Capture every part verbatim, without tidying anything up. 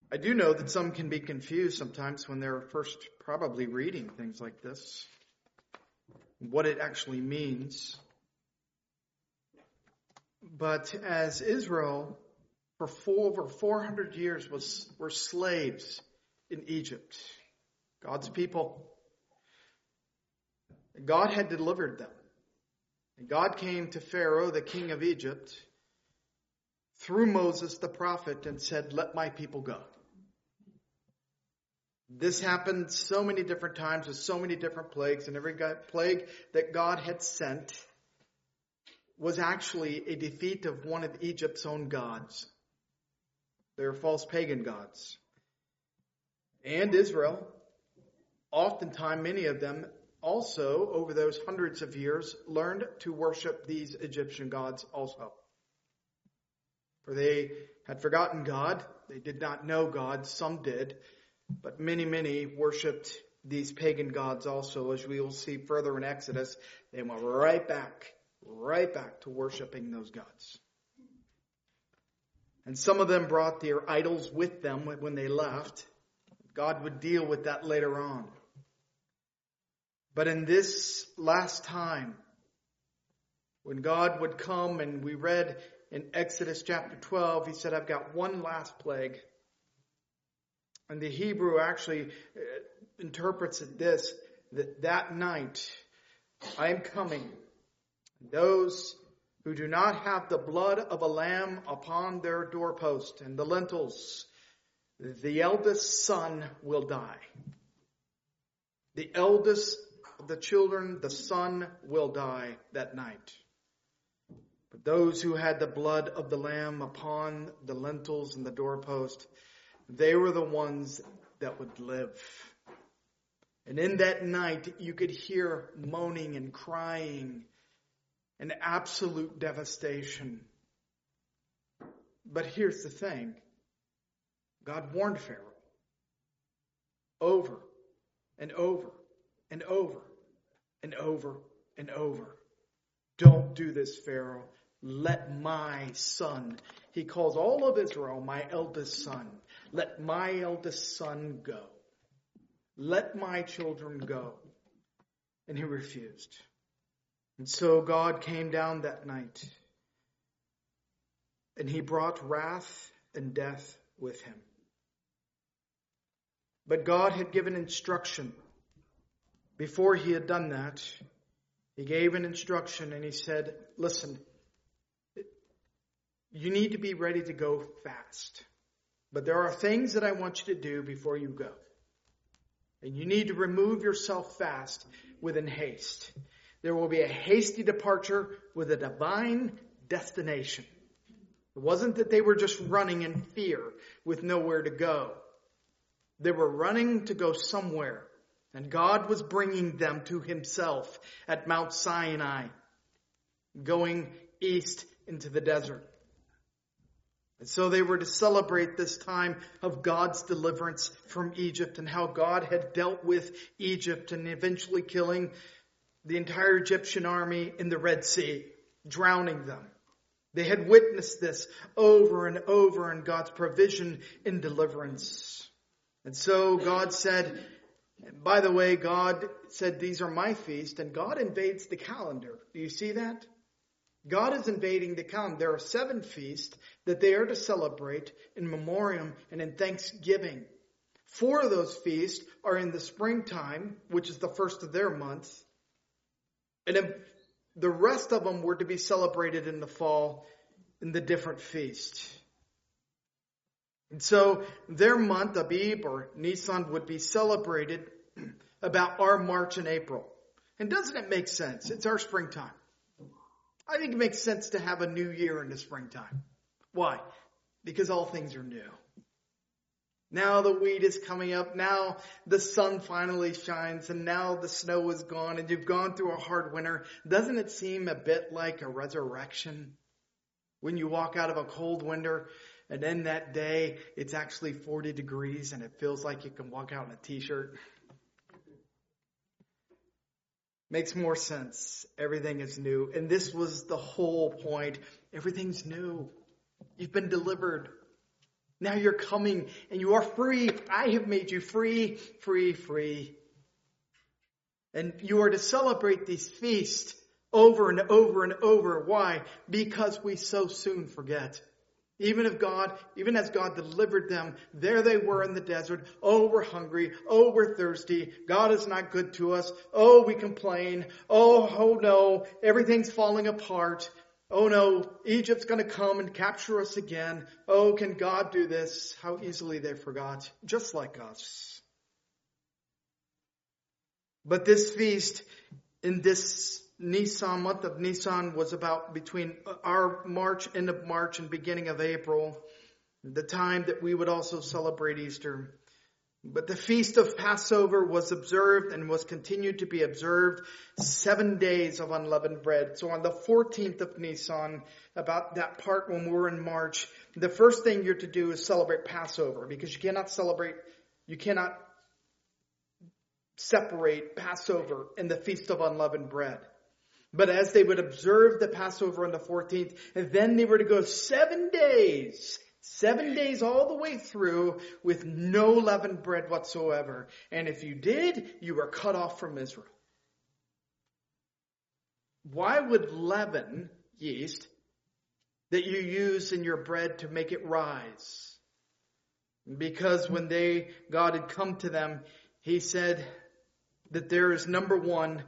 I do know that some can be confused sometimes when they're first probably reading things like this, what it actually means. But as Israel, for four, over four hundred years, was were slaves in Egypt, God's people, God had delivered them. And God came to Pharaoh, the king of Egypt, through Moses the prophet, and said, "Let my people go." This happened so many different times with so many different plagues, and every plague that God had sent was actually a defeat of one of Egypt's own gods. They were false pagan gods. And Israel, oftentimes many of them also, over those hundreds of years, learned to worship these Egyptian gods also. For they had forgotten God. They did not know God. Some did. But many, many worshipped these pagan gods also. As we will see further in Exodus, they went right back, right back to worshiping those gods. And some of them brought their idols with them when they left. God would deal with that later on. But in this last time, when God would come, and we read in Exodus chapter twelve, he said, "I've got one last plague." And the Hebrew actually interprets it this, that that night I am coming. Those who do not have the blood of a lamb upon their doorpost and the lintels, the eldest son will die. The eldest of the children, the son will die that night. But those who had the blood of the lamb upon the lintels and the doorpost, they were the ones that would live. And in that night, you could hear moaning and crying and absolute devastation. But here's the thing. God warned Pharaoh over and over and over and over and over. Don't do this, Pharaoh. Let my son, he calls all of Israel my eldest son. Let my eldest son go. Let my children go. And he refused. And so God came down that night. And he brought wrath and death with him. But God had given instruction. Before he had done that, he gave an instruction and he said, listen, you need to be ready to go fast. But there are things that I want you to do before you go. And you need to remove yourself fast within haste. There will be a hasty departure with a divine destination. It wasn't that they were just running in fear with nowhere to go. They were running to go somewhere. And God was bringing them to himself at Mount Sinai, going east into the desert. And so they were to celebrate this time of God's deliverance from Egypt and how God had dealt with Egypt and eventually killing the entire Egyptian army in the Red Sea, drowning them. They had witnessed this over and over in God's provision in deliverance. And so God said, and by the way, God said, these are my feasts, and God invades the calendar. Do you see that? God is invading the calendar. There are seven feasts that they are to celebrate in memoriam and in thanksgiving. Four of those feasts are in the springtime, which is the first of their month. And the rest of them were to be celebrated in the fall in the different feasts. And so their month, Abib or Nisan, would be celebrated about our March and April. And doesn't it make sense? It's our springtime. I think it makes sense to have a new year in the springtime. Why? Because all things are new. Now the wheat is coming up. Now the sun finally shines. And now the snow is gone. And you've gone through a hard winter. Doesn't it seem a bit like a resurrection? When you walk out of a cold winter, and then that day it's actually forty degrees and it feels like you can walk out in a t-shirt. Makes more sense. Everything is new. And this was the whole point. Everything's new. You've been delivered. Now you're coming and you are free. I have made you free, free, free. And you are to celebrate these feasts over and over and over. Why? Because we so soon forget. Even if God, even as God delivered them, there they were in the desert. Oh, we're hungry. Oh, we're thirsty. God is not good to us. Oh, we complain. Oh, oh no, everything's falling apart. Oh no, Egypt's going to come and capture us again. Oh, can God do this? How easily they forgot, just like us. But this feast in this Nisan, month of Nisan, was about between our March, end of March and beginning of April, the time that we would also celebrate Easter. But the feast of Passover was observed and was continued to be observed seven days of unleavened bread. So on the fourteenth of Nisan, about that part when we're in March, the first thing you're to do is celebrate Passover, because you cannot celebrate, you cannot separate Passover and the feast of unleavened bread. But as they would observe the Passover on the fourteenth, and then they were to go seven days, seven days all the way through with no leavened bread whatsoever. And if you did, you were cut off from Israel. Why would leaven, yeast, that you use in your bread to make it rise? Because when they, God had come to them, He said that there is, number one,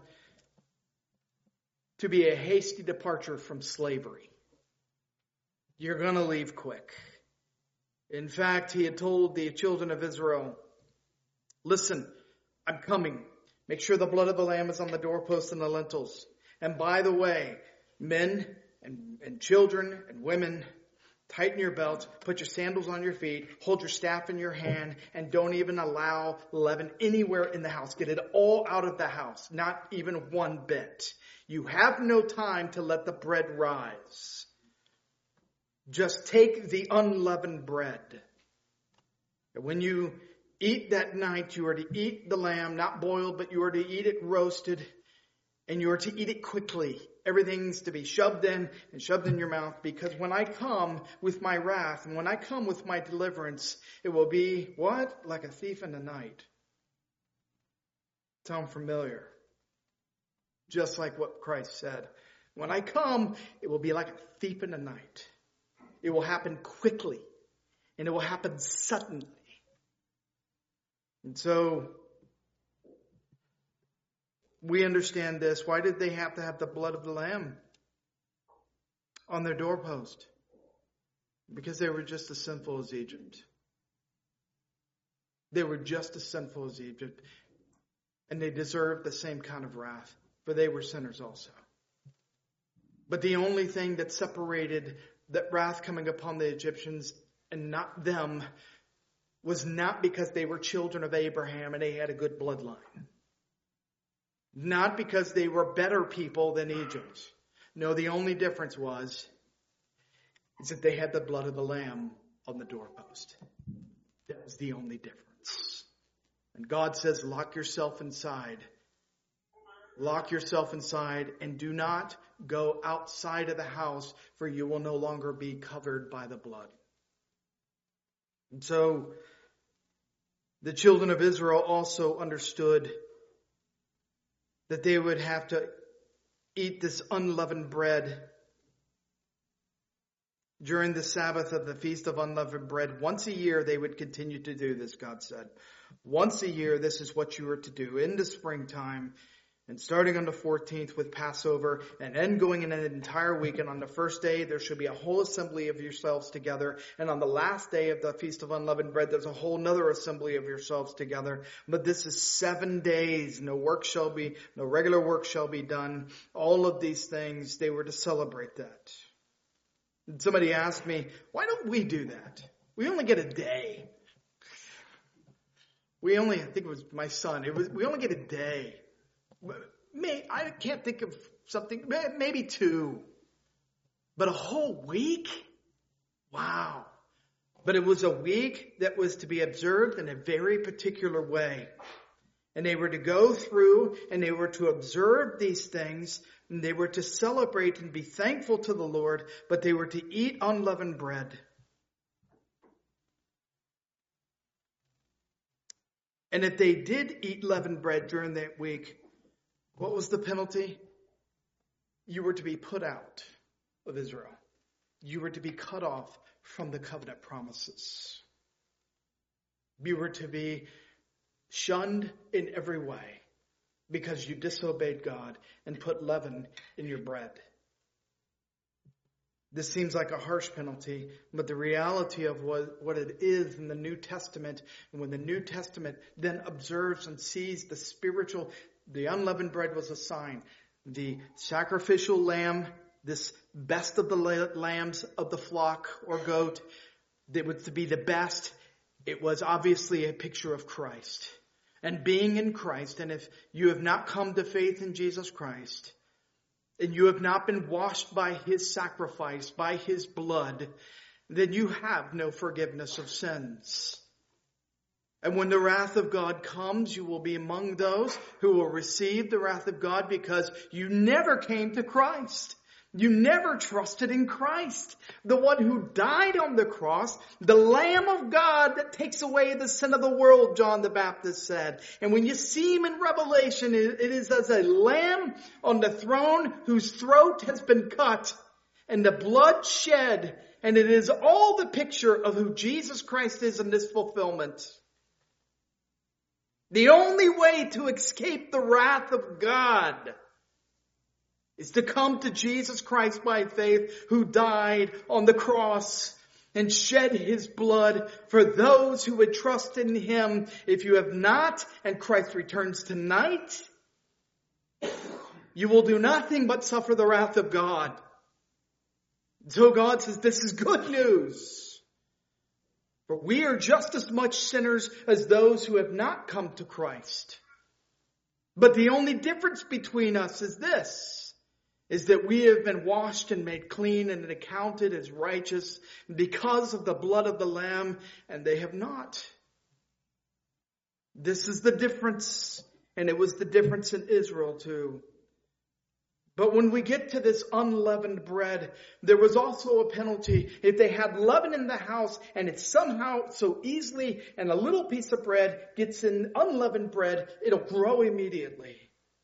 to be a hasty departure from slavery. You're going to leave quick. In fact, He had told the children of Israel, listen, I'm coming. Make sure the blood of the lamb is on the doorposts and the lintels. And by the way, men and, and children and women, tighten your belts, put your sandals on your feet, hold your staff in your hand, and don't even allow leaven anywhere in the house. Get it all out of the house, not even one bit. You have no time to let the bread rise. Just take the unleavened bread. And when you eat that night, you are to eat the lamb, not boiled, but you are to eat it roasted, and you are to eat it quickly. Everything's to be shoved in and shoved in your mouth, because when I come with my wrath and when I come with my deliverance, it will be what? Like a thief in the night. Sound familiar? Just like what Christ said. When I come, it will be like a thief in the night. It will happen quickly, and it will happen suddenly. And so we understand this. Why did they have to have the blood of the lamb on their doorpost? Because they were just as sinful as Egypt. They were just as sinful as Egypt. And they deserved the same kind of wrath, for they were sinners also. But the only thing that separated that wrath coming upon the Egyptians and not them was not because they were children of Abraham and they had a good bloodline. Not because they were better people than Egypt. No, the only difference was is that they had the blood of the lamb on the doorpost. That was the only difference. And God says, lock yourself inside. Lock yourself inside and do not go outside of the house, for you will no longer be covered by the blood. And so the children of Israel also understood that they would have to eat this unleavened bread during the Sabbath of the Feast of Unleavened Bread. Once a year they would continue to do this, God said. Once a year, this is what you were to do in the springtime. And starting on the fourteenth with Passover, and then going in an entire week. And on the first day, there should be a whole assembly of yourselves together. And on the last day of the Feast of Unleavened Bread, there's a whole nother assembly of yourselves together. But this is seven days. No work shall be, no regular work shall be done. All of these things, they were to celebrate that. And somebody asked me, why don't we do that? We only get a day. We only, I think it was my son, it was, we only get a day. May, I can't think of something, maybe two. But a whole week? Wow. But it was a week that was to be observed in a very particular way. And they were to go through and they were to observe these things. And they were to celebrate and be thankful to the Lord. But they were to eat unleavened bread. And if they did eat leavened bread during that week, what was the penalty? You were to be put out of Israel. You were to be cut off from the covenant promises. You were to be shunned in every way because you disobeyed God and put leaven in your bread. This seems like a harsh penalty, but the reality of what, what it is in the New Testament, and when the New Testament then observes and sees the spiritual, the unleavened bread was a sign. The sacrificial lamb, this best of the lambs of the flock or goat, that was to be the best, it was obviously a picture of Christ. And being in Christ, and if you have not come to faith in Jesus Christ, and you have not been washed by His sacrifice, by His blood, then you have no forgiveness of sins. And when the wrath of God comes, you will be among those who will receive the wrath of God because you never came to Christ. You never trusted in Christ, the one who died on the cross, the Lamb of God that takes away the sin of the world, John the Baptist said. And when you see Him in Revelation, it is as a lamb on the throne whose throat has been cut and the blood shed. And it is all the picture of who Jesus Christ is in this fulfillment. The only way to escape the wrath of God is to come to Jesus Christ by faith, who died on the cross and shed His blood for those who would trust in Him. If you have not, and Christ returns tonight, you will do nothing but suffer the wrath of God. So God says this is good news. For we are just as much sinners as those who have not come to Christ. But the only difference between us is this, is that we have been washed and made clean and accounted as righteous because of the blood of the Lamb, and they have not. This is the difference, and it was the difference in Israel too. But when we get to this unleavened bread, there was also a penalty. If they had leaven in the house and it somehow so easily, and a little piece of bread gets in unleavened bread, it'll grow immediately.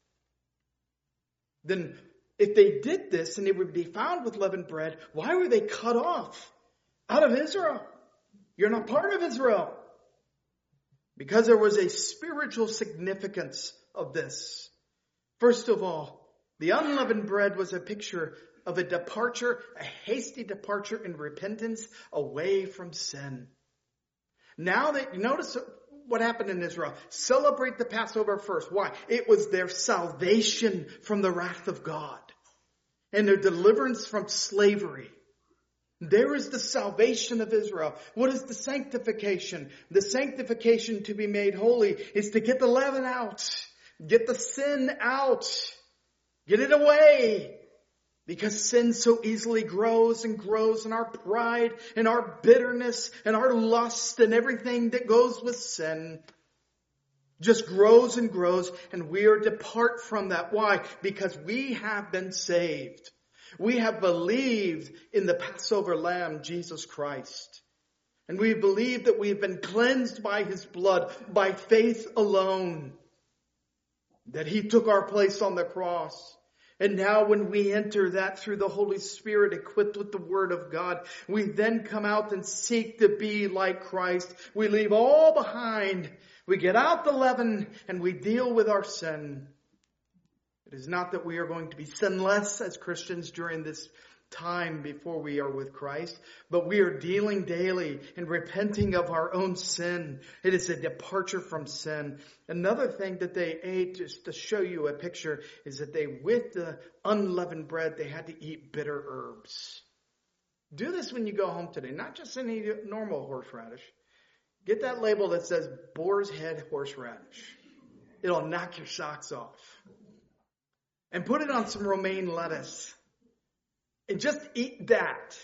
Then if they did this and it would be found with leavened bread, why were they cut off out of Israel? You're not part of Israel. Because there was a spiritual significance of this. First of all, the unleavened bread was a picture of a departure, a hasty departure in repentance away from sin. Now that, you notice what happened in Israel. Celebrate the Passover first. Why? It was their salvation from the wrath of God and their deliverance from slavery. There is the salvation of Israel. What is the sanctification? The sanctification to be made holy is to get the leaven out. Get the sin out. Get it away. Because sin so easily grows and grows, and our pride and our bitterness and our lust and everything that goes with sin just grows and grows, and we are depart from that. Why? Because we have been saved. We have believed in the Passover Lamb, Jesus Christ. And we believe that we have been cleansed by His blood by faith alone. That He took our place on the cross. And now when we enter that through the Holy Spirit equipped with the Word of God, we then come out and seek to be like Christ. We leave all behind. We get out the leaven and we deal with our sin. It is not that we are going to be sinless as Christians during this time before we are with Christ, but we are dealing daily and repenting of our own sin. It is a departure from sin. Another thing that they ate, just to show you a picture, is that they, with the unleavened bread, they had to eat bitter herbs. Do this when you go home today, not just any normal horseradish. Get that label that says Boar's Head horseradish. It'll knock your socks off. And put it on some romaine lettuce. And just eat that.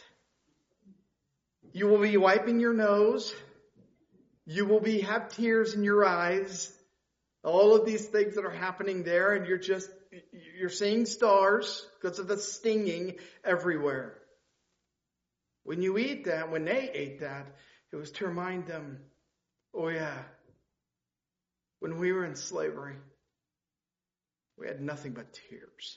You will be wiping your nose. You will be have tears in your eyes. All of these things that are happening there, and you're just, you're seeing stars because of the stinging everywhere. When you eat that, when they ate that, it was to remind them, oh yeah, When we were in slavery, we had nothing but tears.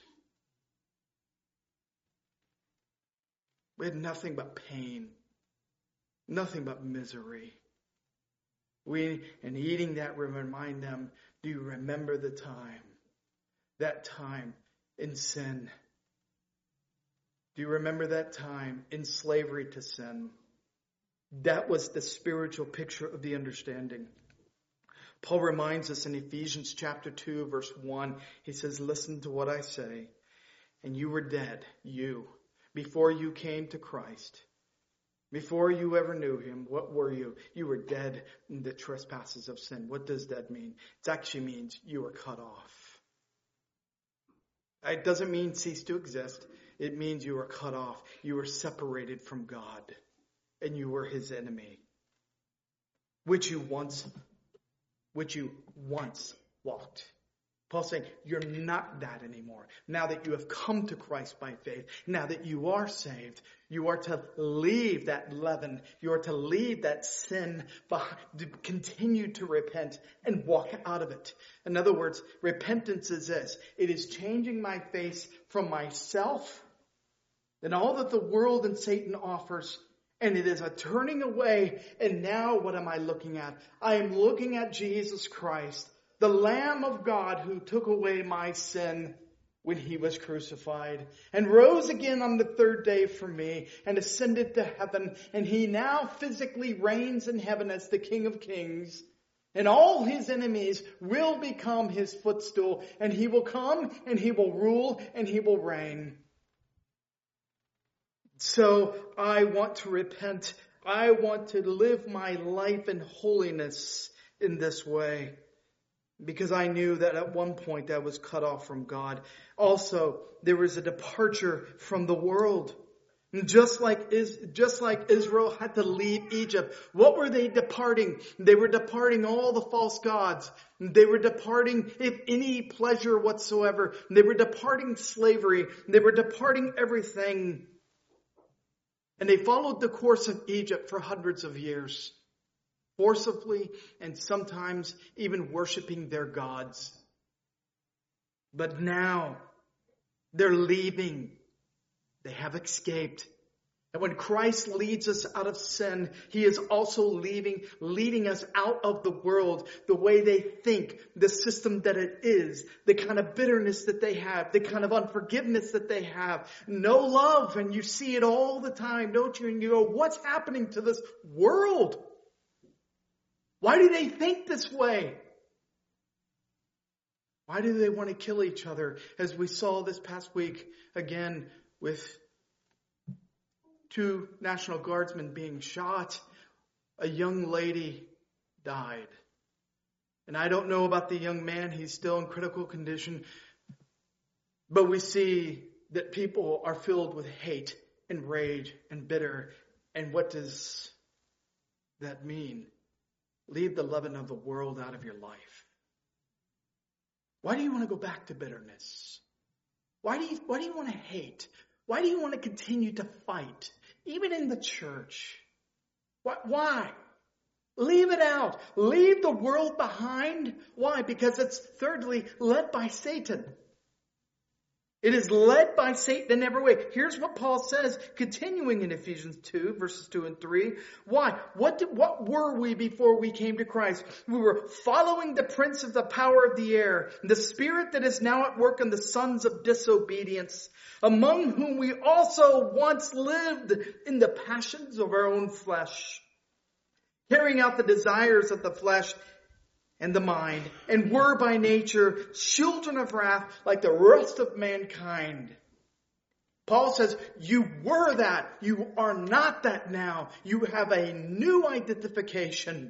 We had nothing but pain. Nothing but misery. We, in eating that, we remind them, do you remember the time? That time in sin. Do you remember that time in slavery to sin? That was the spiritual picture of the understanding. Paul reminds us in Ephesians chapter two, verse one, he says, listen to what I say. And you were dead, you, before you came to Christ. Before you ever knew him, what were you? You were dead in the trespasses of sin. What does that mean? It actually means you were cut off. It doesn't mean cease to exist. It means you were cut off. You were separated from God. And you were his enemy. Which you once, which you once walked. Paul's saying, you're not that anymore. Now that you have come to Christ by faith, now that you are saved, you are to leave that leaven. You are to leave that sin behind, to continue to repent and walk out of it. In other words, repentance is this. It is changing my face from myself and all that the world and Satan offers. And it is a turning away. And now what am I looking at? I am looking at Jesus Christ, the Lamb of God who took away my sin when he was crucified and rose again on the third day for me and ascended to heaven. And he now physically reigns in heaven as the King of Kings. And all his enemies will become his footstool. And he will come and he will rule and he will reign. So I want to repent. I want to live my life in holiness in this way. Because I knew that at one point I was cut off from God. Also, there was a departure from the world. And just like is just like Israel had to leave Egypt. What were they departing? They were departing all the false gods. They were departing if any pleasure whatsoever. They were departing slavery. They were departing everything. And they followed the course of Egypt for hundreds of years. Forcibly and sometimes even worshiping their gods. But now they're leaving. They have escaped. And when Christ leads us out of sin, he is also leaving, leading us out of the world, the way they think, the system that it is, the kind of bitterness that they have, the kind of unforgiveness that they have, no love. And you see it all the time, don't you? And you go, what's happening to this world? Why do they think this way? Why do they want to kill each other? As we saw this past week, again, with two National Guardsmen being shot, a young lady died. And I don't know about the young man. He's still in critical condition. But we see that people are filled with hate and rage and bitter. And what does that mean? Leave the leaven of the world out of your life. Why do you want to go back to bitterness? Why do you, why do you want to hate? Why do you want to continue to fight? Even in the church. Why? Why? Leave it out. Leave the world behind. Why? Because it's thirdly led by Satan. It is led by Satan in every way. Here's what Paul says, continuing in Ephesians two, verses two and three. Why? What did, what were we before we came to Christ? We were following the prince of the power of the air, the spirit that is now at work in the sons of disobedience, among whom we also once lived in the passions of our own flesh, carrying out the desires of the flesh and the mind, and were by nature children of wrath like the rest of mankind. Paul says, you were that. You are not that now. You have a new identification.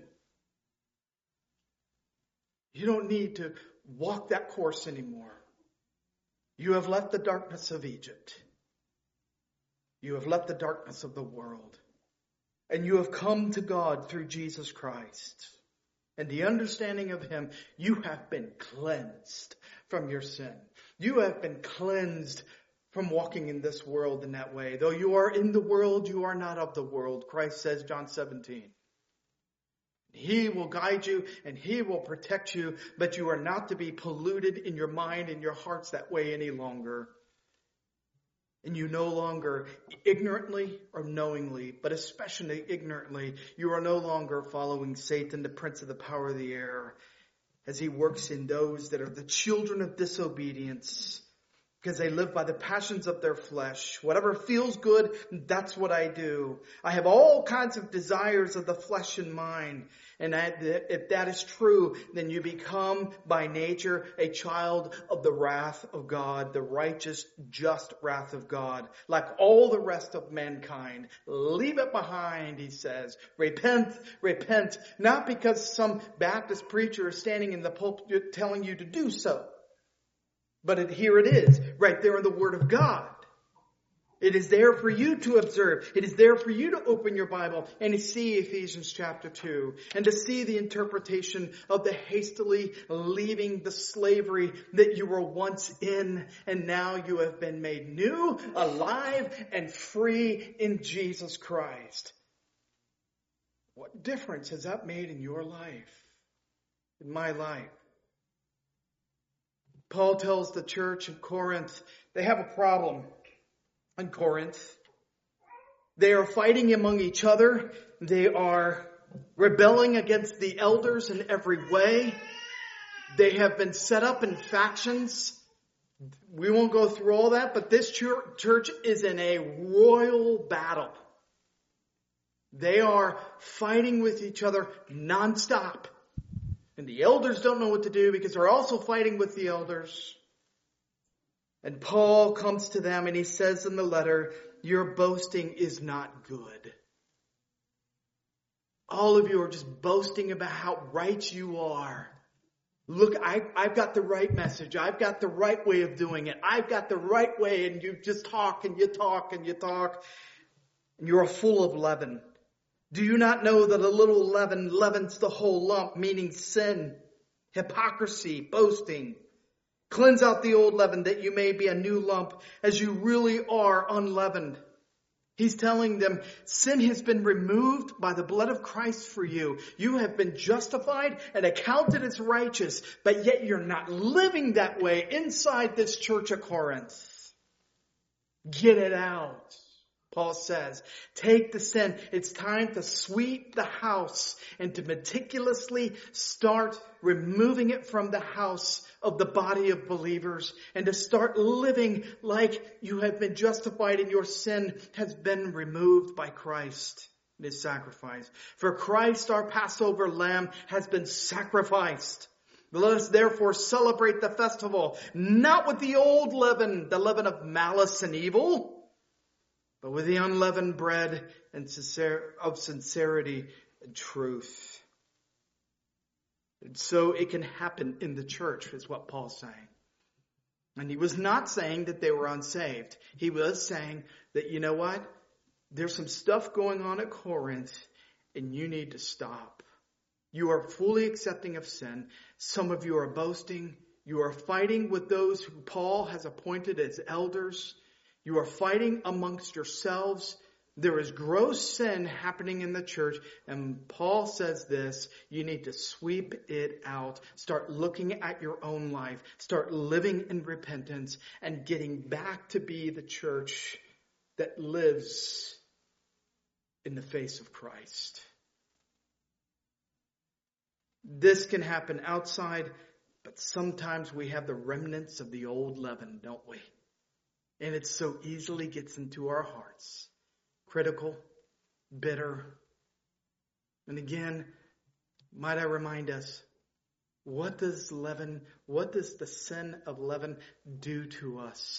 You don't need to walk that course anymore. You have left the darkness of Egypt. You have left the darkness of the world. And you have come to God through Jesus Christ. And the understanding of him, you have been cleansed from your sin. You have been cleansed from walking in this world in that way. Though you are in the world, you are not of the world. Christ says, John seventeen. He will guide you and He will protect you, but you are not to be polluted in your mind and your hearts that way any longer. And you no longer, ignorantly or knowingly, but especially ignorantly, you are no longer following Satan, the prince of the power of the air, as he works in those that are the children of disobedience, because they live by the passions of their flesh. Whatever feels good, that's what I do. I have all kinds of desires of the flesh in mind. And I, if that is true, then you become by nature a child of the wrath of God, the righteous, just wrath of God. Like all the rest of mankind. Leave it behind, he says. Repent, repent. Not because some Baptist preacher is standing in the pulpit telling you to do so. But it, here it is, right there in the Word of God. It is there for you to observe. It is there for you to open your Bible and to see Ephesians chapter two. And to see the interpretation of the hastily leaving the slavery that you were once in. And now you have been made new, alive, and free in Jesus Christ. What difference has that made in your life? In my life? Paul tells the church in Corinth, they have a problem in Corinth. They are fighting among each other. They are rebelling against the elders in every way. They have been set up in factions. We won't go through all that, but this church is in a royal battle. They are fighting with each other nonstop. And the elders don't know what to do because they're also fighting with the elders. And Paul comes to them and he says in the letter, your boasting is not good. All of you are just boasting about how right you are. Look, I, I've got the right message. I've got the right way of doing it. I've got the right way. And you just talk and you talk and you talk. And you're full of leaven. Do you not know that a little leaven leavens the whole lump, meaning sin, hypocrisy, boasting? Cleanse out the old leaven that you may be a new lump as you really are unleavened. He's telling them sin has been removed by the blood of Christ for you. You have been justified and accounted as righteous, but yet you're not living that way inside this church of Corinth. Get it out. Paul says, take the sin. It's time to sweep the house and to meticulously start removing it from the house of the body of believers and to start living like you have been justified and your sin has been removed by Christ, his sacrifice. For Christ, our Passover lamb, has been sacrificed. Let us therefore celebrate the festival, not with the old leaven, the leaven of malice and evil, but with the unleavened bread and of sincerity and truth. And so it can happen in the church, is what Paul's saying. And he was not saying that they were unsaved. He was saying that, you know what? There's some stuff going on at Corinth, and you need to stop. You are fully accepting of sin. Some of you are boasting. You are fighting with those who Paul has appointed as elders. You are fighting amongst yourselves. There is gross sin happening in the church. And Paul says this, you need to sweep it out. Start looking at your own life. Start living in repentance and getting back to be the church that lives in the face of Christ. This can happen outside, but sometimes we have the remnants of the old leaven, don't we? And it so easily gets into our hearts. Critical, bitter. And again, might I remind us, what does leaven, what does the sin of leaven do to us?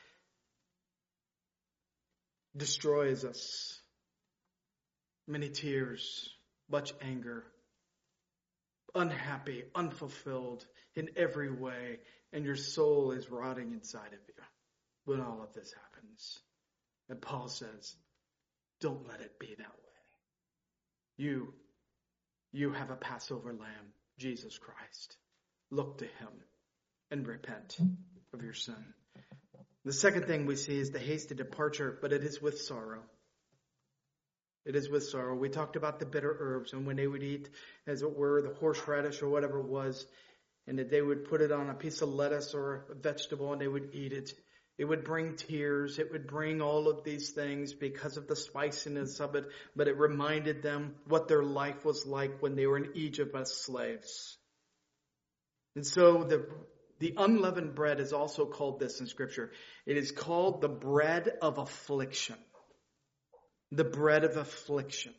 Destroys us. Many tears, much anger, unhappy, unfulfilled in every way, and your soul is rotting inside of you when all of this happens. And Paul says, don't let it be that way. You, you have a Passover lamb, Jesus Christ. Look to him and repent of your sin. The second thing we see is the hasty departure, but it is with sorrow. It is with sorrow. We talked about the bitter herbs, and when they would eat, as it were, the horseradish or whatever it was, and that they would put it on a piece of lettuce or a vegetable and they would eat it. It would bring tears. It would bring all of these things because of the spiciness of it. But it reminded them what their life was like when they were in Egypt as slaves. And so the, the unleavened bread is also called this in Scripture. It is called the bread of affliction. The bread of affliction.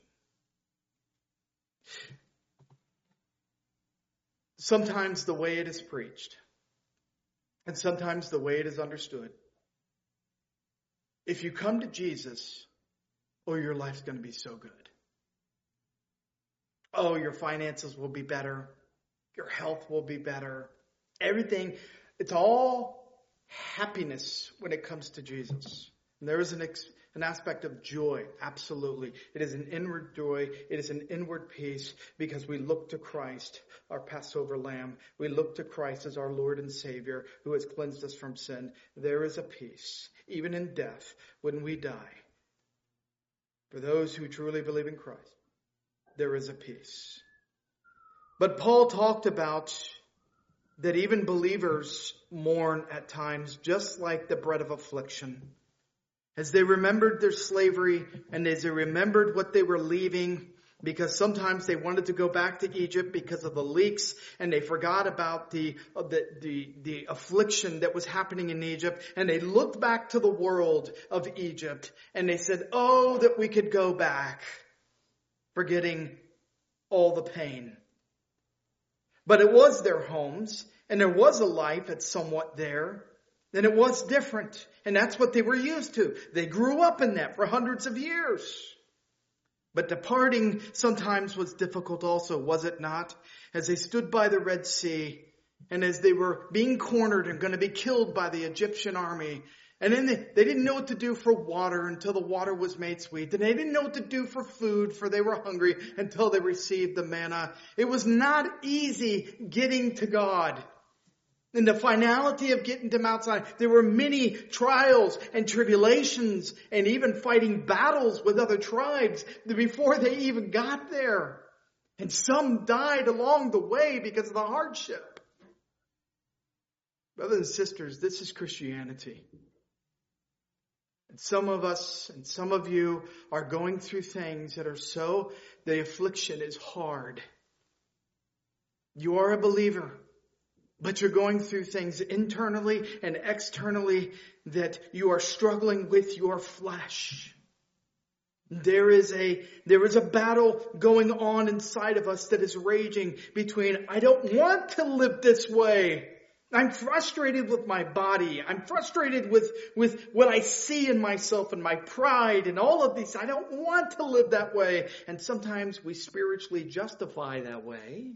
Sometimes the way it is preached, and sometimes the way it is understood. If you come to Jesus, oh, your life's going to be so good. Oh, your finances will be better. Your health will be better. Everything, it's all happiness when it comes to Jesus. And there is an ex- An aspect of joy, absolutely. It is an inward joy. It is an inward peace because we look to Christ, our Passover lamb. We look to Christ as our Lord and Savior who has cleansed us from sin. There is a peace, even in death, when we die. For those who truly believe in Christ, there is a peace. But Paul talked about that even believers mourn at times, just like the bread of affliction. As they remembered their slavery and as they remembered what they were leaving, because sometimes they wanted to go back to Egypt because of the leaks and they forgot about the, the, the, the affliction that was happening in Egypt, and they looked back to the world of Egypt and they said, oh, that we could go back, forgetting all the pain. But it was their homes and there was a life that's somewhat there. Then it was different. And that's what they were used to. They grew up in that for hundreds of years. But departing sometimes was difficult also, was it not? As they stood by the Red Sea and as they were being cornered and going to be killed by the Egyptian army. And then they, they didn't know what to do for water until the water was made sweet. And they didn't know what to do for food, for they were hungry until they received the manna. It was not easy getting to God. In the finality of getting to Mount Sinai, there were many trials and tribulations and even fighting battles with other tribes before they even got there. And some died along the way because of the hardship. Brothers and sisters, this is Christianity. And some of us and some of you are going through things that are so, the affliction is hard. You are a believer. But you're going through things internally and externally that you are struggling with your flesh. There is a, there is a battle going on inside of us that is raging between, I don't want to live this way. I'm frustrated with my body. I'm frustrated with, with what I see in myself and my pride and all of these. I don't want to live that way. And sometimes we spiritually justify that way.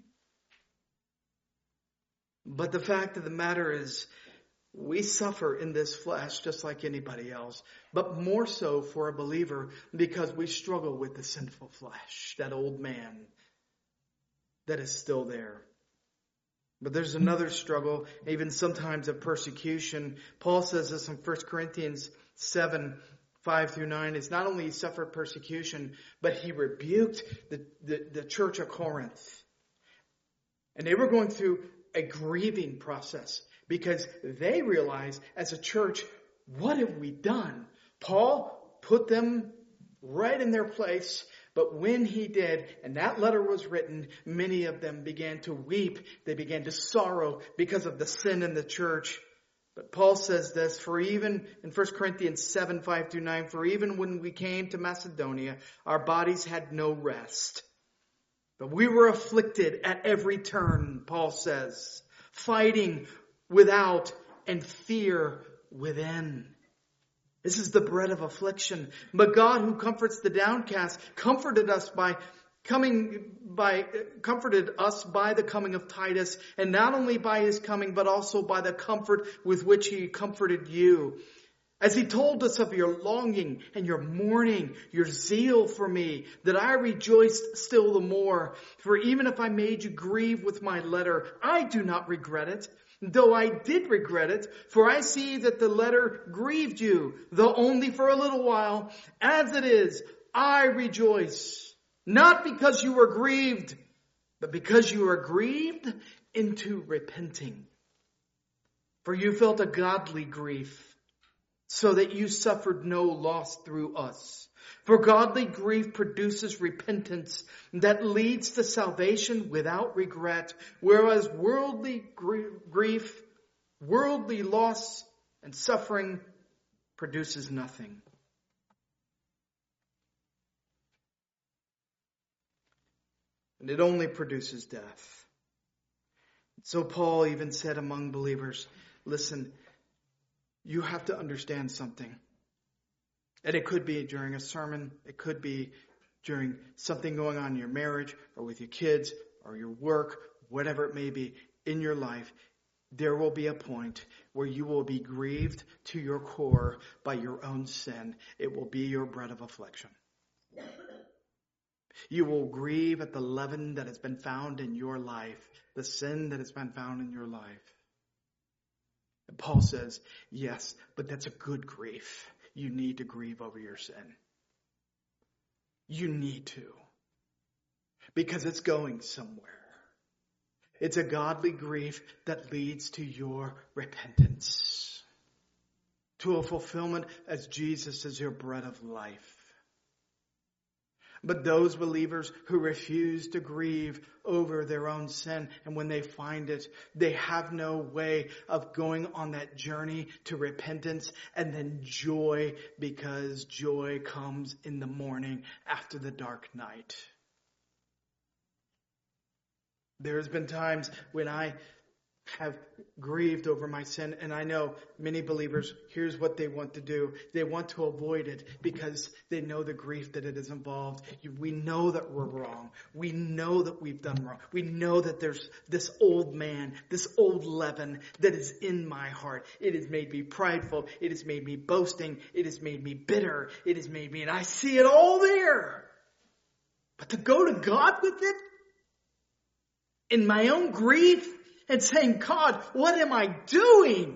But the fact of the matter is, we suffer in this flesh just like anybody else, but more so for a believer because we struggle with the sinful flesh, that old man that is still there. But there's another struggle, even sometimes of persecution. Paul says this in First Corinthians seven, five through nine. It's not only he suffered persecution, but he rebuked the, the, the church of Corinth. And they were going through a grieving process because they realized as a church, what have we done? Paul put them right in their place. But when he did, and that letter was written, many of them began to weep. They began to sorrow because of the sin in the church. But Paul says this, for even in First Corinthians seven, five through nine, for even when we came to Macedonia, our bodies had no rest. But we were afflicted at every turn, Paul says, fighting without and fear within. This is the bread of affliction. But God, who comforts the downcast, comforted us by coming by comforted us by the coming of Titus, and not only by his coming, but also by the comfort with which he comforted you. As he told us of your longing and your mourning, your zeal for me, that I rejoiced still the more. For even if I made you grieve with my letter, I do not regret it, though I did regret it. For I see that the letter grieved you, though only for a little while. As it is, I rejoice, not because you were grieved, but because you were grieved into repenting. For you felt a godly grief, so that you suffered no loss through us. For godly grief produces repentance that leads to salvation without regret, whereas worldly grief, worldly loss, and suffering produces nothing. And it only produces death. So Paul even said among believers, listen, you have to understand something. And it could be during a sermon. It could be during something going on in your marriage or with your kids or your work, whatever it may be in your life. There will be a point where you will be grieved to your core by your own sin. It will be your bread of affliction. You will grieve at the leaven that has been found in your life, the sin that has been found in your life. And Paul says, yes, but that's a good grief. You need to grieve over your sin. You need to. Because it's going somewhere. It's a godly grief that leads to your repentance. To a fulfillment as Jesus is your bread of life. But those believers who refuse to grieve over their own sin, and when they find it, they have no way of going on that journey to repentance and then joy, because joy comes in the morning after the dark night. There's been times when I have grieved over my sin, and I know many believers, here's what they want to do. They want to avoid it because they know the grief that it is involved. We know that we're wrong. We know that we've done wrong. We know that there's this old man, this old leaven that is in my heart. It has made me prideful. It has made me boasting. It has made me bitter. It has made me, and I see it all there. But to go to God with it in my own grief, and saying, God, what am I doing?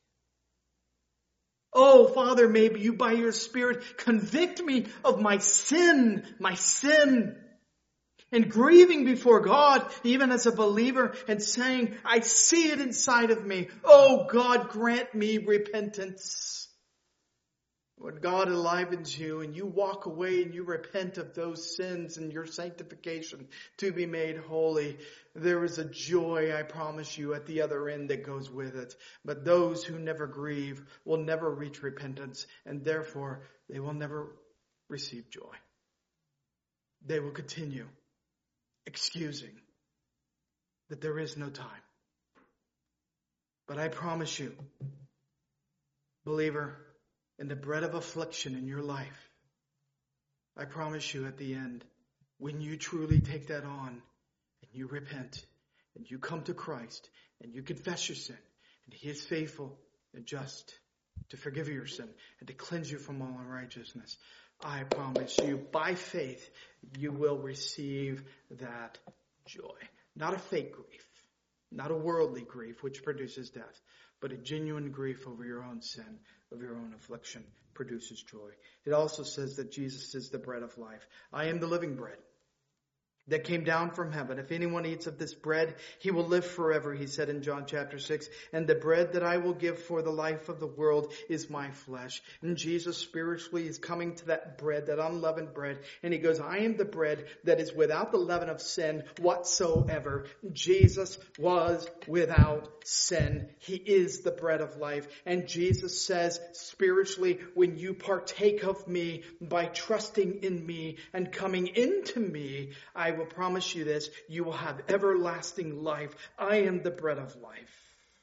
Oh, Father, maybe you by your Spirit convict me of my sin, my sin. And grieving before God, even as a believer, and saying, I see it inside of me. Oh, God, grant me repentance. When God enlivens you and you walk away and you repent of those sins and your sanctification to be made holy, there is a joy, I promise you, at the other end that goes with it. But those who never grieve will never reach repentance, and therefore they will never receive joy. They will continue excusing that there is no time. But I promise you, believer, in the bread of affliction in your life, I promise you at the end, when you truly take that on and you repent and you come to Christ and you confess your sin, and He is faithful and just to forgive your sin and to cleanse you from all unrighteousness, I promise you, by faith, you will receive that joy. Not a fake grief, not a worldly grief which produces death, but a genuine grief over your own sin, of your own affliction, produces joy. It also says that Jesus is the bread of life. I am the living bread that came down from heaven. If anyone eats of this bread, he will live forever, he said in John chapter six. And the bread that I will give for the life of the world is my flesh. And Jesus spiritually is coming to that bread, that unleavened bread. And he goes, I am the bread that is without the leaven of sin whatsoever. Jesus was without sin. He is the bread of life. And Jesus says spiritually, when you partake of me by trusting in me and coming into me, I will promise you this, you will have everlasting life. I am the bread of life.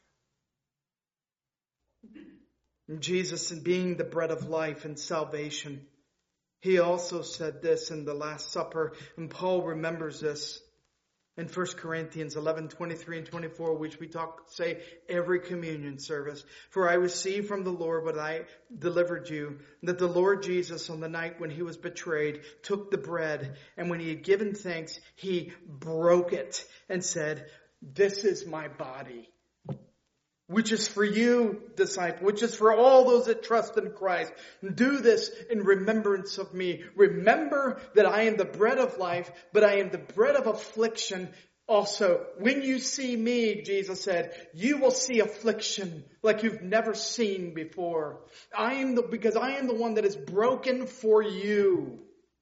Jesus, in being the bread of life and salvation, He also said this in the Last Supper, and Paul remembers this in First Corinthians eleven, twenty-three and twenty-four, which we talk, say every communion service. For I received from the Lord what I delivered you, that the Lord Jesus, on the night when He was betrayed, took the bread, and when He had given thanks, He broke it and said, this is my body, which is for you, disciple, which is for all those that trust in Christ. Do this in remembrance of me. Remember that I am the bread of life, but I am the bread of affliction. Also, when you see me, Jesus said, you will see affliction like you've never seen before. I am the, because I am the one that is broken for you.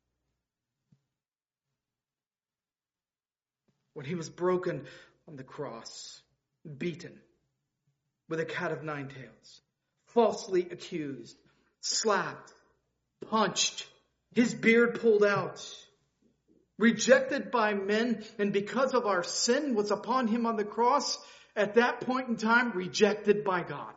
When he was broken on the cross, beaten with a cat of nine tails, falsely accused, slapped, punched, his beard pulled out, rejected by men, and because of our sin was upon him on the cross, at that point in time, rejected by God.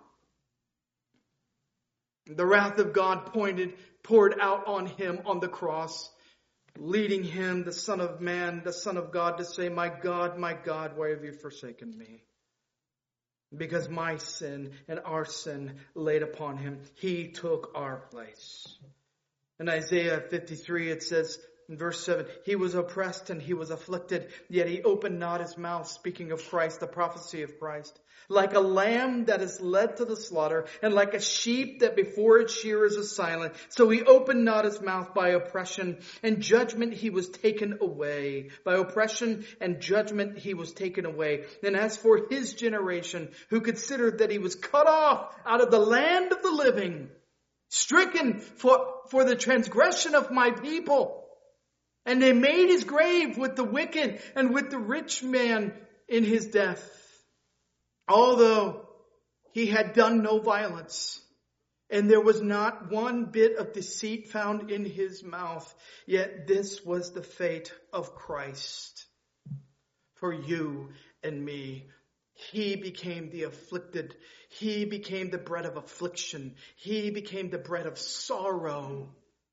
The wrath of God pointed, poured out on him on the cross, leading him, the Son of Man, the Son of God, to say, my God, my God, why have you forsaken me? Because my sin and our sin laid upon him. He took our place. In Isaiah fifty-three, it says, in verse seven, he was oppressed and he was afflicted, yet he opened not his mouth, speaking of Christ, the prophecy of Christ. Like a lamb that is led to the slaughter, and like a sheep that before its shearers is silent, so he opened not his mouth. By oppression and judgment he was taken away. By oppression and judgment he was taken away. And as for his generation, who considered that he was cut off out of the land of the living, stricken for, for the transgression of my people, and they made his grave with the wicked and with the rich man in his death. Although he had done no violence, and there was not one bit of deceit found in his mouth, yet this was the fate of Christ for you and me. He became the afflicted. He became the bread of affliction. He became the bread of sorrow,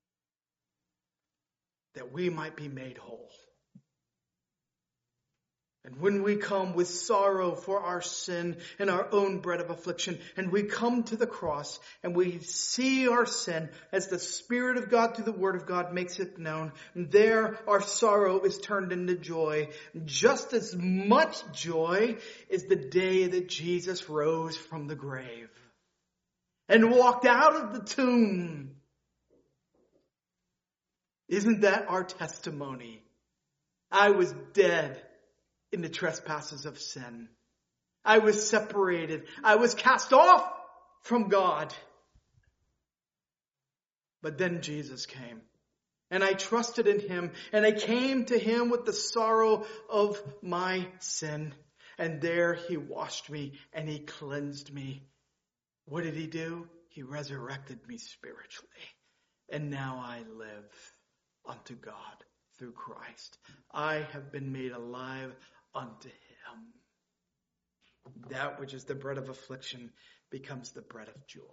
that we might be made whole. And when we come with sorrow for our sin and our own bread of affliction, and we come to the cross and we see our sin as the Spirit of God through the Word of God makes it known, there our sorrow is turned into joy. Just as much joy as the day that Jesus rose from the grave and walked out of the tomb. Isn't that our testimony? I was dead in the trespasses of sin. I was separated. I was cast off from God. But then Jesus came. And I trusted in him. And I came to him with the sorrow of my sin. And there he washed me and he cleansed me. What did he do? He resurrected me spiritually. And now I live unto God through Christ. I have been made alive unto him. That which is the bread of affliction becomes the bread of joy.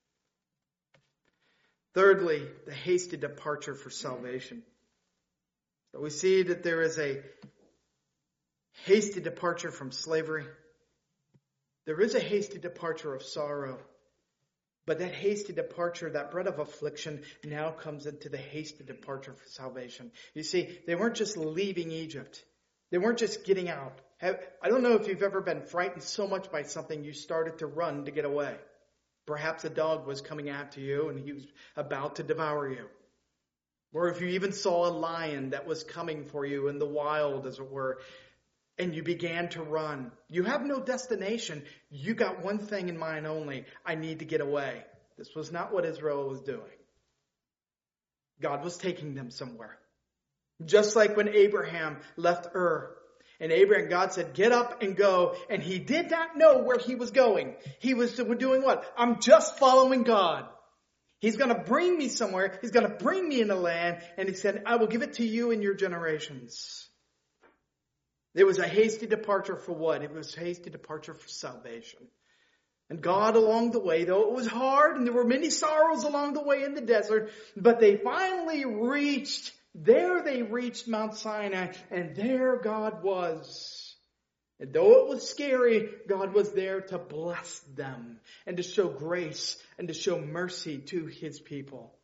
Thirdly, the hasty departure for salvation. So we see that there is a hasty departure from slavery. There is a hasty departure of sorrow. But that hasty departure, that bread of affliction, now comes into the hasty departure for salvation. You see, they weren't just leaving Egypt. They weren't just getting out. I don't know if you've ever been frightened so much by something you started to run to get away. Perhaps a dog was coming after you and he was about to devour you. Or if you even saw a lion that was coming for you in the wild, as it were, and you began to run. You have no destination. You got one thing in mind only. I need to get away. This was not what Israel was doing. God was taking them somewhere. Just like when Abraham left Ur. And Abraham, God said, get up and go. And he did not know where he was going. He was doing what? I'm just following God. He's going to bring me somewhere. He's going to bring me in the land. And he said, I will give it to you and your generations. There was a hasty departure for what? It was a hasty departure for salvation. And God along the way, though it was hard and there were many sorrows along the way in the desert, but they finally reached, there they reached Mount Sinai, and there God was. And though it was scary, God was there to bless them and to show grace and to show mercy to his people.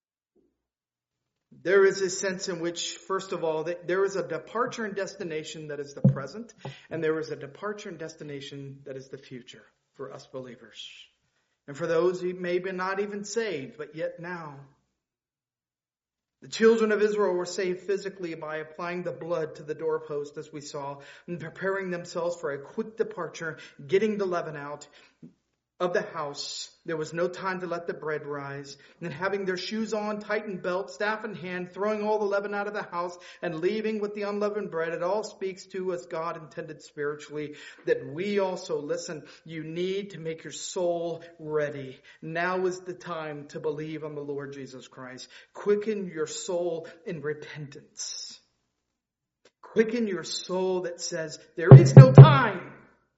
There is a sense in which, first of all, that there is a departure and destination that is the present, and there is a departure and destination that is the future. for us believers. And for those who may be not even saved, but yet now. The children of Israel were saved physically by applying the blood to the doorpost, as we saw, and preparing themselves for a quick departure, getting the leaven out of the house. There was no time to let the bread rise. And having their shoes on, tightened belt, staff in hand, throwing all the leaven out of the house, and leaving with the unleavened bread, it all speaks to us God intended spiritually, that we also, listen, you need to make your soul ready. Now is the time to believe on the Lord Jesus Christ. Quicken your soul in repentance. Quicken your soul that says, there is no time.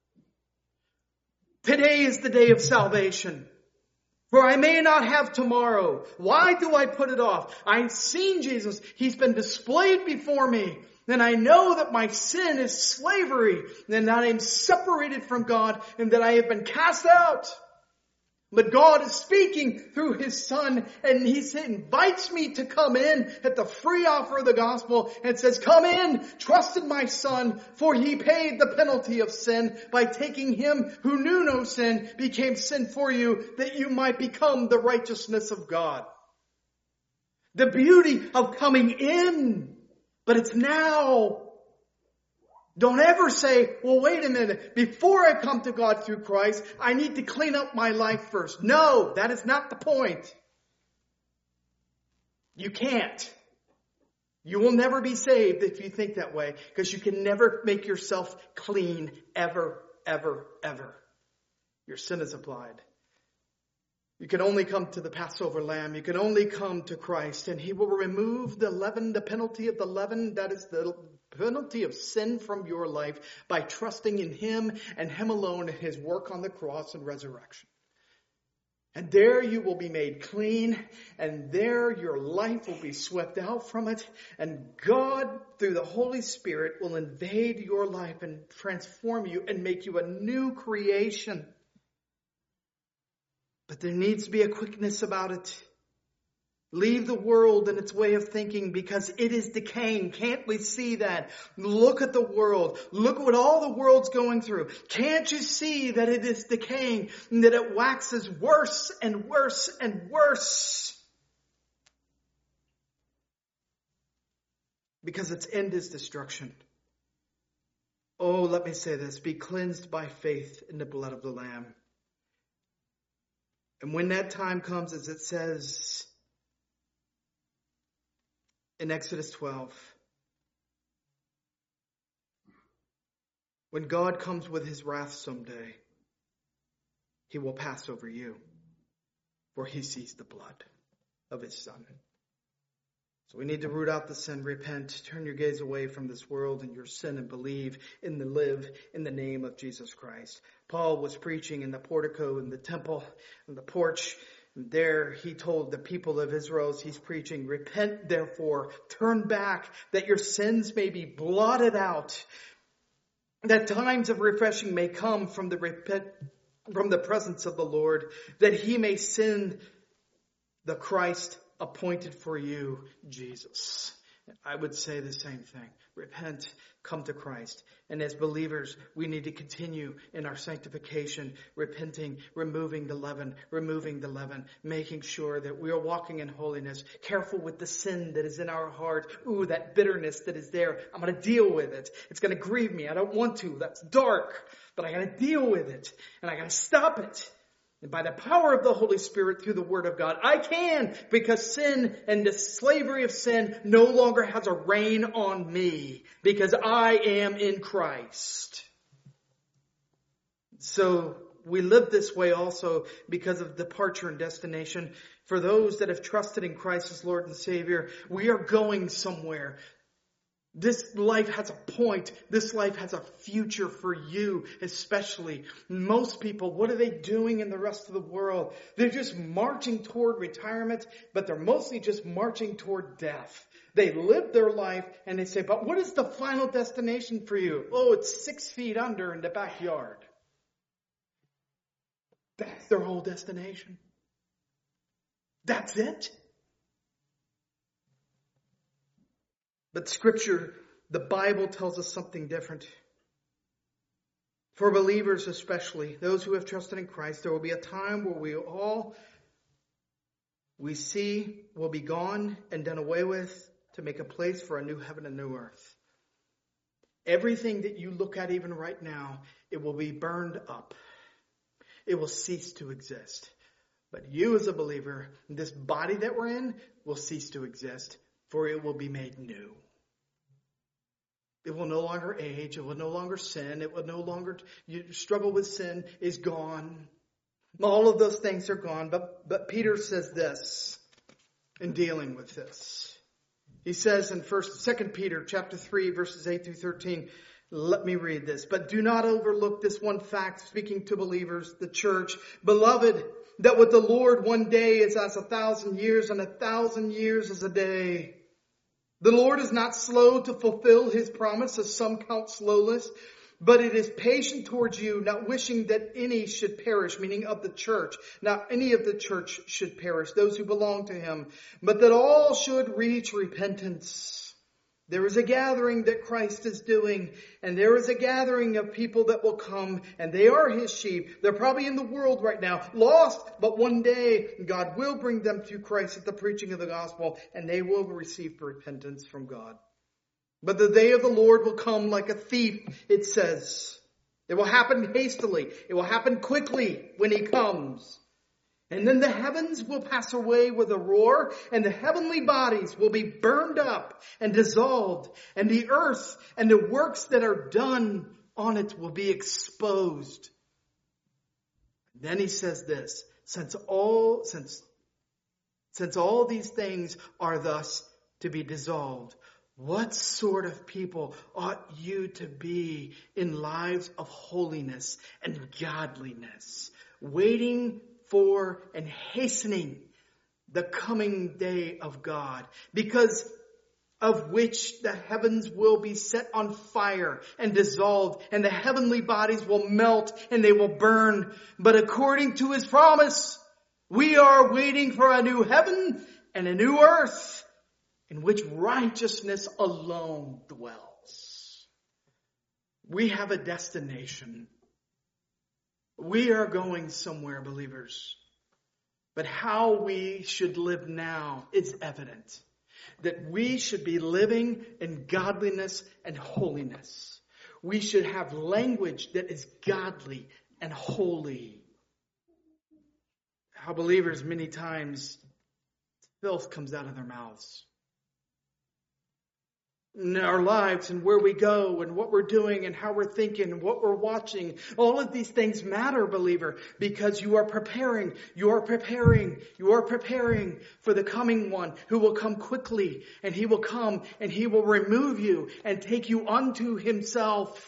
Today is the day of salvation. For I may not have tomorrow. Why do I put it off? I've seen Jesus. He's been displayed before me. And I know that my sin is slavery. And that I am separated from God. And that I have been cast out. But God is speaking through His Son, and He invites me to come in at the free offer of the gospel and says, come in, trust in my Son, for He paid the penalty of sin by taking Him who knew no sin, became sin for you, that you might become the righteousness of God. The beauty of coming in, but it's now. Don't ever say, well, wait a minute. Before I come to God through Christ, I need to clean up my life first. No, that is not the point. You can't. You will never be saved if you think that way, because you can never make yourself clean ever, ever, ever. Your sin is applied. You can only come to the Passover lamb. You can only come to Christ, and He will remove the leaven, the penalty of the leaven, that is the penalty of sin from your life, by trusting in Him and Him alone and His work on the cross and resurrection. And there you will be made clean, and there your life will be swept out from it, and God, through the Holy Spirit, will invade your life and transform you and make you a new creation. But there needs to be a quickness about it. Leave the world and its way of thinking, because it is decaying. Can't we see that? Look at the world. Look at what all the world's going through. Can't you see that it is decaying and that it waxes worse and worse and worse? Because its end is destruction. Oh, let me say this. Be cleansed by faith in the blood of the Lamb. And when that time comes, as it says in Exodus twelve, when God comes with His wrath someday, He will pass over you, for He sees the blood of His Son. So we need to root out the sin, repent, turn your gaze away from this world and your sin, and believe in the live in the name of Jesus Christ. Paul was preaching in the portico in the temple, in the porch. And there he told the people of Israel, as he's preaching, repent therefore, turn back, that your sins may be blotted out, that times of refreshing may come from the repent, from the presence of the Lord, that He may send the Christ appointed for you, Jesus. I would say the same thing. Repent, come to Christ. And as believers, we need to continue in our sanctification, repenting, removing the leaven, removing the leaven, making sure that we are walking in holiness, careful with the sin that is in our heart. Ooh, that bitterness that is there. I'm going to deal with it. It's going to grieve me. I don't want to. That's dark. But I got to deal with it. And I got to stop it. And by the power of the Holy Spirit through the Word of God, I can, because sin and the slavery of sin no longer has a reign on me, because I am in Christ. So we live this way also because of departure and destination. For those that have trusted in Christ as Lord and Savior, we are going somewhere. This life has a point. This life has a future for you, especially. Most people, what are they doing in the rest of the world? They're just marching toward retirement, but they're mostly just marching toward death. They live their life and they say, but what is the final destination for you? Oh, it's six feet under in the backyard. That's their whole destination. That's it. But Scripture, the Bible tells us something different. For believers especially, those who have trusted in Christ, there will be a time where we all we see will be gone and done away with to make a place for a new heaven and new earth. Everything that you look at even right now, it will be burned up. It will cease to exist. But you as a believer, this body that we're in will cease to exist, for it will be made new. It will no longer age. It will no longer sin. It will no longer you struggle with sin is gone. All of those things are gone. But, but Peter says this in dealing with this. He says in first, Second Peter chapter three, verses eight through thirteen, let me read this. But do not overlook this one fact, speaking to believers, the church. Beloved, that with the Lord one day is as a thousand years, and a thousand years as a day. The Lord is not slow to fulfill his promise, as some count slowness, but it is patient towards you, not wishing that any should perish, meaning of the church. Not any of the church should perish, those who belong to him, but that all should reach repentance. There is a gathering that Christ is doing, and there is a gathering of people that will come, and they are his sheep. They're probably in the world right now, lost, but one day God will bring them to Christ at the preaching of the gospel, and they will receive repentance from God. But the day of the Lord will come like a thief, it says. It will happen hastily. It will happen quickly when he comes. And then the heavens will pass away with a roar, and the heavenly bodies will be burned up and dissolved, and the earth and the works that are done on it will be exposed. Then he says this, since all, since, since all these things are thus to be dissolved, what sort of people ought you to be in lives of holiness and godliness, waiting for and hastening the coming day of God, because of which the heavens will be set on fire and dissolved, and the heavenly bodies will melt and they will burn. But according to his promise, we are waiting for a new heaven and a new earth in which righteousness alone dwells. We have a destination. We are going somewhere, believers. But how we should live now is evident. That we should be living in godliness and holiness. We should have language that is godly and holy. How believers many times, filth comes out of their mouths. In our lives and where we go and what we're doing and how we're thinking and what we're watching. All of these things matter, believer, because you are preparing, you are preparing, you are preparing for the coming one who will come quickly, and he will come and he will remove you and take you unto himself.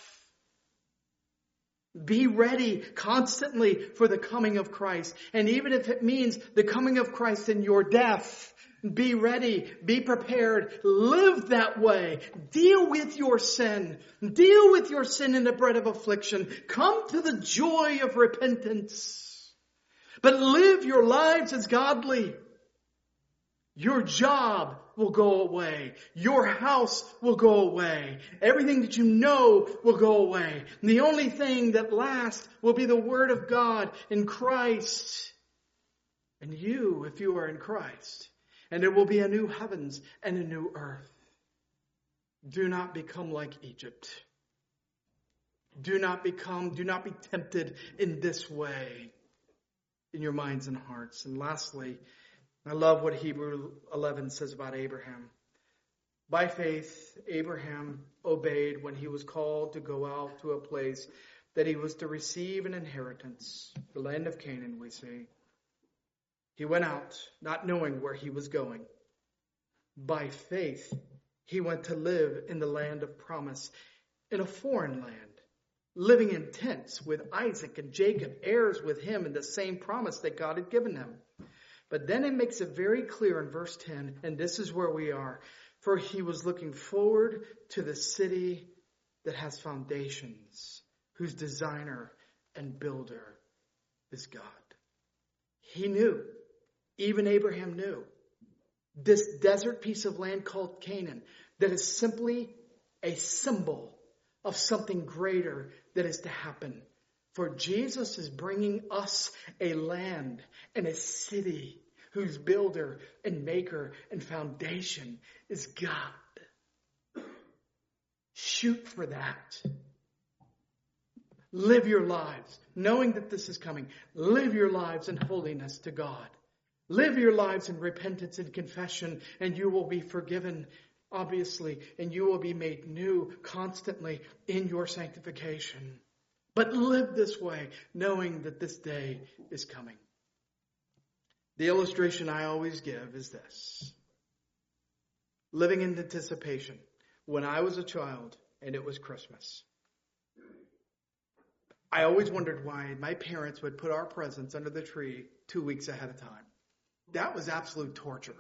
Be ready constantly for the coming of Christ. And even if it means the coming of Christ in your death, be ready, be prepared, live that way. Deal with your sin. Deal with your sin in the bread of affliction. Come to the joy of repentance. But live your lives as godly. Your job will go away. Your house will go away. Everything that you know will go away. And the only thing that lasts will be the Word of God in Christ. And you, if you are in Christ. And there will be a new heavens and a new earth. Do not become like Egypt. Do not become, do not be tempted in this way in your minds and hearts. And lastly, I love what Hebrews eleven says about Abraham. By faith, Abraham obeyed when he was called to go out to a place that he was to receive an inheritance, the land of Canaan, we see. He went out, not knowing where he was going. By faith, he went to live in the land of promise, in a foreign land, living in tents with Isaac and Jacob, heirs with him in the same promise that God had given him. But then it makes it very clear in verse ten, and this is where we are. For he was looking forward to the city that has foundations, whose designer and builder is God. He knew. Even Abraham knew this desert piece of land called Canaan that is simply a symbol of something greater that is to happen. For Jesus is bringing us a land and a city whose builder and maker and foundation is God. Shoot for that. Live your lives knowing that this is coming. Live your lives in holiness to God. Live your lives in repentance and confession, and you will be forgiven, obviously, and you will be made new constantly in your sanctification. But live this way, knowing that this day is coming. The illustration I always give is this. Living in anticipation. When I was a child and it was Christmas, I always wondered why my parents would put our presents under the tree two weeks ahead of time. That was absolute torture.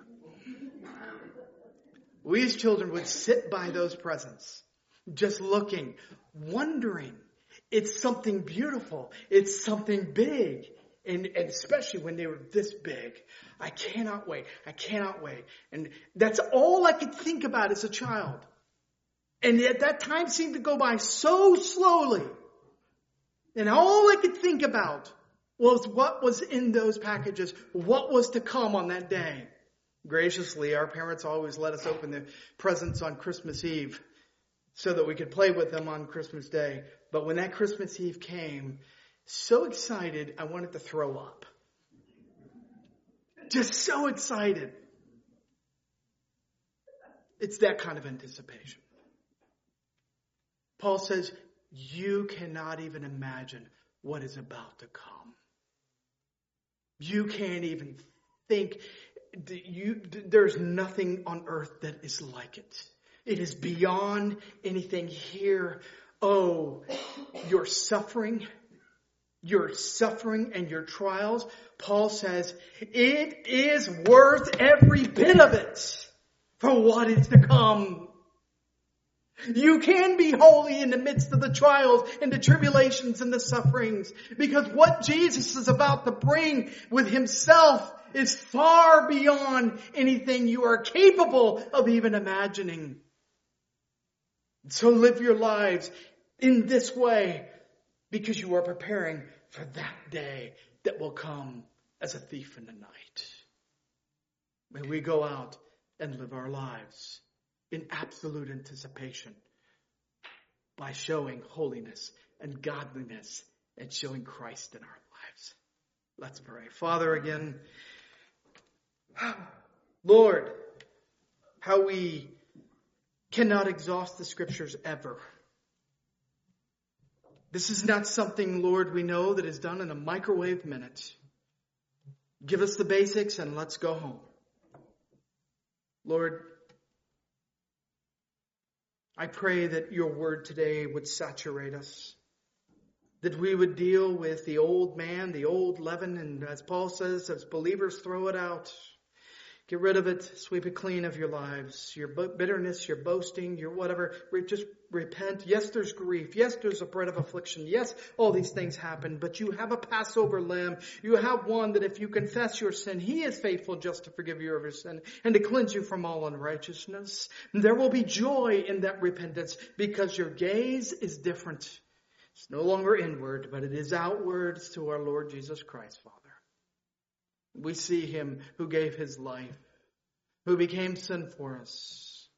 We as children would sit by those presents, just looking, wondering. It's something beautiful. It's something big. And, and especially when they were this big. I cannot wait. I cannot wait. And that's all I could think about as a child. And yet that time seemed to go by so slowly. And all I could think about was what was in those packages, what was to come on that day. Graciously, our parents always let us open the presents on Christmas Eve so that we could play with them on Christmas Day. But when that Christmas Eve came, so excited, I wanted to throw up. Just so excited. It's that kind of anticipation. Paul says, you cannot even imagine what is about to come. You can't even think. You, there's nothing on earth that is like it. It is beyond anything here. Oh, your suffering, your suffering and your trials. Paul says, it is worth every bit of it for what is to come. You can be holy in the midst of the trials and the tribulations and the sufferings, because what Jesus is about to bring with himself is far beyond anything you are capable of even imagining. So live your lives in this way, because you are preparing for that day that will come as a thief in the night. May we go out and live our lives in absolute anticipation by showing holiness and godliness and showing Christ in our lives. Let's pray. Father, again, Lord, how we cannot exhaust the scriptures ever. This is not something, Lord, we know that is done in a microwave minute. Give us the basics and let's go home. Lord, I pray that your word today would saturate us. That we would deal with the old man, the old leaven, and as Paul says, as believers, throw it out. Get rid of it. Sweep it clean of your lives. Your bitterness, your boasting, your whatever. Just repent. Yes, there's grief. Yes, there's a bread of affliction. Yes, all these things happen. But you have a Passover lamb. You have one that if you confess your sin, he is faithful just to forgive you of your sin and to cleanse you from all unrighteousness. And there will be joy in that repentance because your gaze is different. It's no longer inward, but it is outwards to our Lord Jesus Christ, Father. We see him who gave his life, who became sin for us.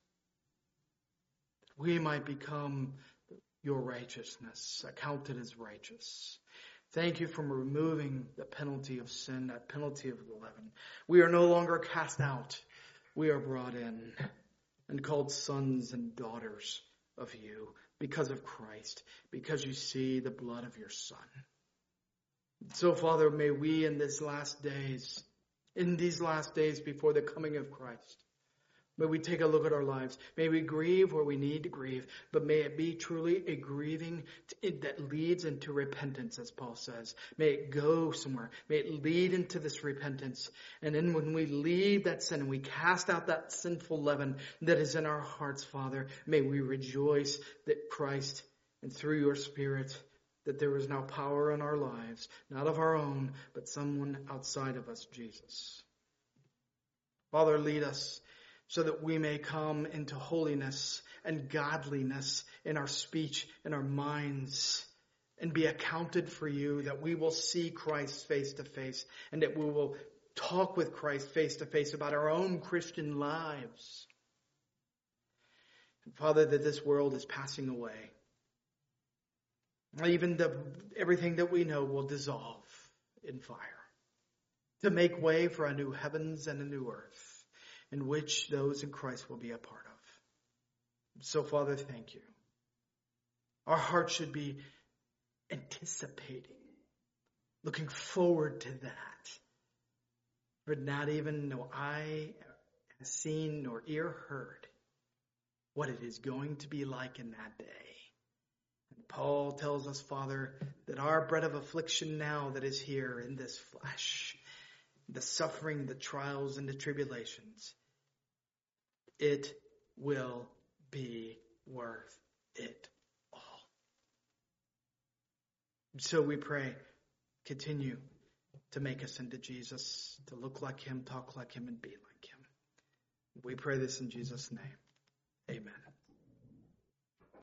We might become your righteousness, accounted as righteous. Thank you for removing the penalty of sin, that penalty of the leaven. We are no longer cast out. We are brought in and called sons and daughters of you because of Christ, because you see the blood of your Son. So, Father, may we in these last days, in these last days before the coming of Christ, may we take a look at our lives. May we grieve where we need to grieve, but may it be truly a grieving that leads into repentance, as Paul says. May it go somewhere. May it lead into this repentance. And then when we leave that sin and we cast out that sinful leaven that is in our hearts, Father, may we rejoice that Christ, and through your Spirit, that there is now power in our lives, not of our own, but someone outside of us, Jesus. Father, lead us so that we may come into holiness and godliness in our speech, in our minds, and be accounted for you, that we will see Christ face to face, and that we will talk with Christ face to face about our own Christian lives. And Father, that this world is passing away. Even the, everything that we know will dissolve in fire, to make way for a new heavens and a new earth, in which those in Christ will be a part of. So, Father, thank you. Our hearts should be anticipating, looking forward to that. But not even no eye has seen nor ear heard what it is going to be like in that day. And Paul tells us, Father, that our bread of affliction now that is here in this flesh, the suffering, the trials, and the tribulations, it will be worth it all. So we pray, continue to make us into Jesus, to look like him, talk like him, and be like him. We pray this in Jesus' name. Amen.